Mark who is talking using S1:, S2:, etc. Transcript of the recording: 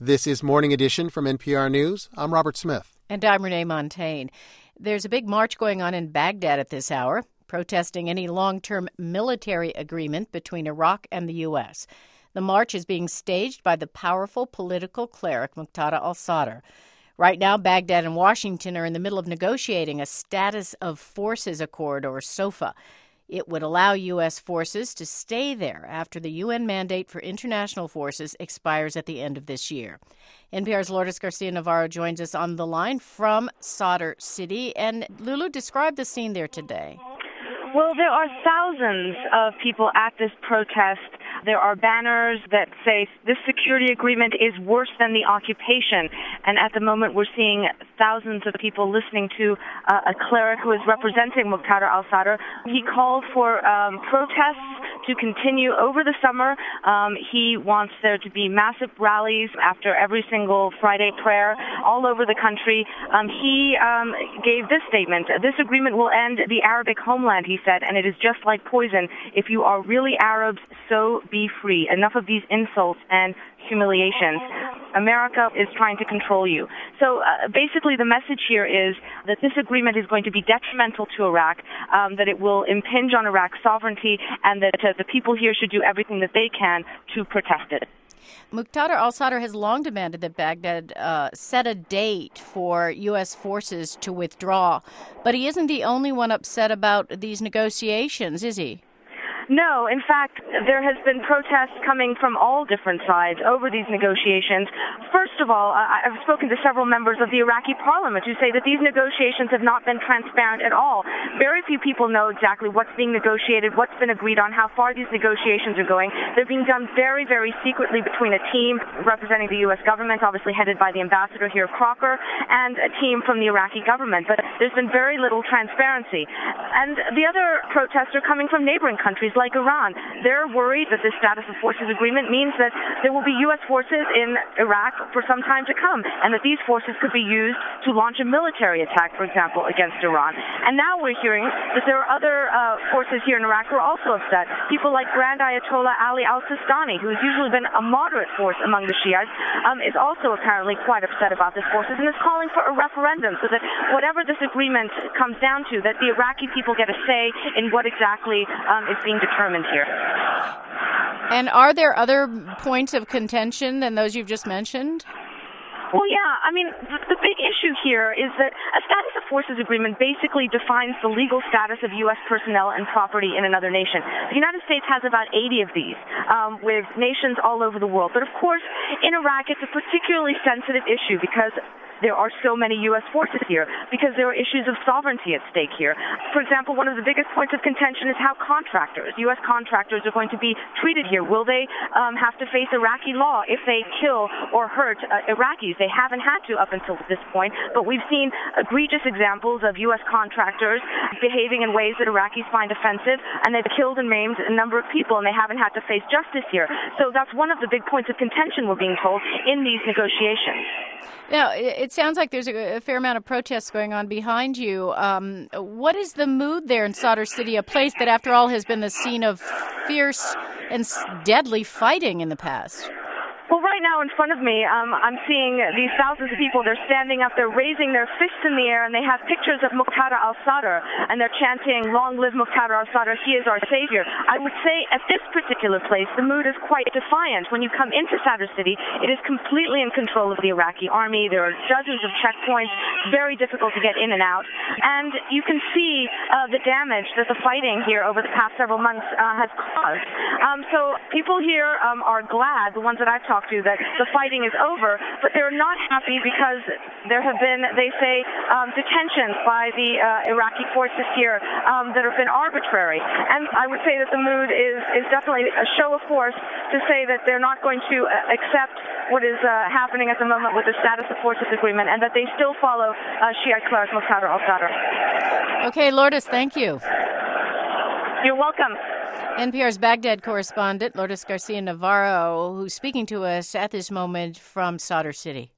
S1: This is Morning Edition from NPR News. I'm Robert Smith.
S2: And I'm Renee Montagne. There's a big march going on in Baghdad at this hour, protesting any long-term military agreement between Iraq and the U.S. The march is being staged by the powerful political cleric Muqtada al-Sadr. Right now, Baghdad and Washington are in the middle of negotiating a Status of Forces Accord, or SOFA. It would allow U.S. forces to stay there after the UN mandate for international forces expires at the end of this year. NPR's Lourdes Garcia-Navarro joins us on the line from Sadr City. And Lulu, describe the scene there today.
S3: Well, there are thousands of people at this protest. There are banners that say this security agreement is worse than the occupation. And at the moment, we're seeing thousands of people listening to a cleric who is representing Muqtada al-Sadr. He called for protests to continue over the summer. He wants there to be massive rallies after every single Friday prayer all over the country. He gave this statement: "This agreement will end the Arabic homeland," he said, "and it is just like poison. If you are really Arabs, so be free. Enough of these insults and humiliations. America is trying to control you." So basically the message here is that this agreement is going to be detrimental to Iraq, that it will impinge on Iraq's sovereignty, and that the people here should do everything that they can to protest it.
S2: Muqtada al-Sadr has long demanded that Baghdad set a date for U.S. forces to withdraw. But he isn't the only one upset about these negotiations, is he?
S3: No, in fact, there has been protests coming from all different sides over these negotiations. First of all, I've spoken to several members of the Iraqi parliament who say that these negotiations have not been transparent at all. Very few people know exactly what's being negotiated, what's been agreed on, how far these negotiations are going. They're being done very, very secretly between a team representing the U.S. government, obviously headed by the ambassador here, Crocker, and a team from the Iraqi government. But there's been very little transparency. And the other protests are coming from neighboring countries like Iran. They're worried that this Status of Forces agreement means that there will be U.S. forces in Iraq for some time to come, and that these forces could be used to launch a military attack, for example, against Iran. And now we're hearing that there are other forces here in Iraq who are also upset. People like Grand Ayatollah Ali al-Sistani, who has usually been a moderate force among the Shiites, is also apparently quite upset about this forces and is calling for a referendum so that whatever this agreement comes down to, that the Iraqi people get a say in what exactly is being determined here.
S2: And are there other points of contention than those you've just mentioned?
S3: Well, yeah. I mean, the big issue here is that a Status of Forces agreement basically defines the legal status of U.S. personnel and property in another nation. The United States has about 80 of these with nations all over the world. But, of course, in Iraq, it's a particularly sensitive issue because there are so many U.S. forces here, because there are issues of sovereignty at stake here. For example, one of the biggest points of contention is how contractors, U.S. contractors, are going to be treated here. Will they have to face Iraqi law if they kill or hurt Iraqis? They haven't had to up until this point, but we've seen egregious examples of U.S. contractors behaving in ways that Iraqis find offensive, and they've killed and maimed a number of people, and they haven't had to face justice here. So that's one of the big points of contention, we're being told, in these negotiations.
S2: Now, it sounds like there's a fair amount of protests going on behind you. What is the mood there in Sadr City, a place that, after all, has been the scene of fierce and deadly fighting in the past?
S3: Well, right now in front of me, I'm seeing these thousands of people. They're standing up, they're raising their fists in the air, and they have pictures of Muqtada al-Sadr, and they're chanting, "Long live Muqtada al-Sadr, he is our savior." I would say at this particular place, the mood is quite defiant. When you come into Sadr City, it is completely in control of the Iraqi army. There are dozens of checkpoints, very difficult to get in and out. And you can see the damage that the fighting here over the past several months has caused. So people here are glad, the ones that I've talked to, that the fighting is over, but they're not happy because there have been, they say, detentions by the Iraqi forces here that have been arbitrary. And I would say that the mood is definitely a show of force to say that they're not going to accept what is happening at the moment with the Status of Forces agreement, and that they still follow Shiite cleric Muqtada al-Sadr.
S2: Okay, Lourdes, thank you.
S3: You're welcome.
S2: NPR's Baghdad correspondent, Lourdes Garcia-Navarro, who's speaking to us at this moment from Sadr City.